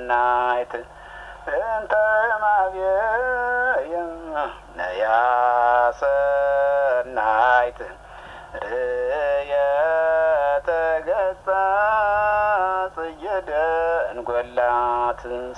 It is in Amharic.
ሰናይት እንተ ማብየ ነያ ሰናይት ርየተ ገጸ ጽጌ ደንጐላት